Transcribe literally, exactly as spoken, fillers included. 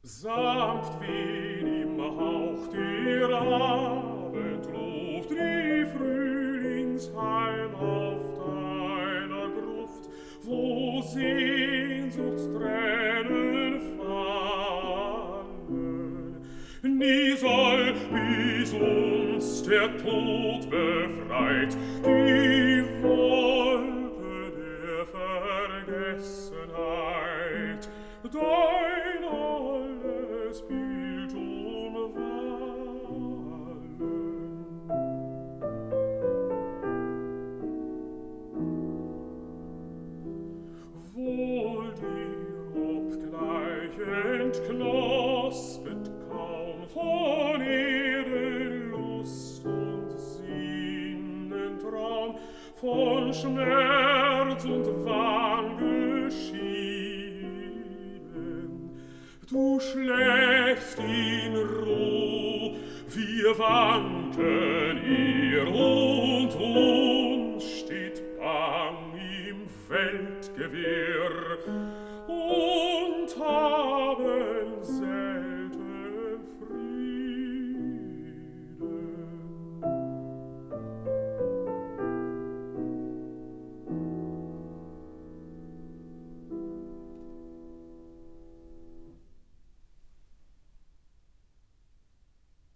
Sanft wen im Hauch der Abendluft die Frühlingsheim auf deiner Gruft, wo Sehnsuchtstränen fallen. Nie soll bis uns der Tod befreit, die Wolke der Vergessenheit, dein alles Bild umwallen. Wohl dir, obgleich entknospet kaum von Erdenlust und Sinnentraum, von Schmerz und Wahn geschieden. Du schläfst in Ruh, wir wanken ihr und uns steht bang im Weltgewirr.